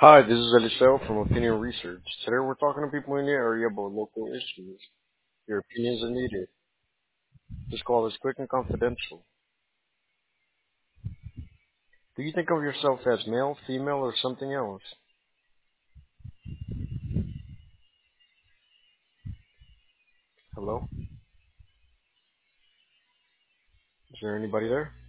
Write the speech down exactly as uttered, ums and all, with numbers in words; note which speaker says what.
Speaker 1: Hi, this is Eliseo from Opinion Research. Today we're talking to people in the area about local issues. Your opinions are needed. This call is quick and confidential. Do you think of yourself as male, female, or something else? Hello? Is there anybody there?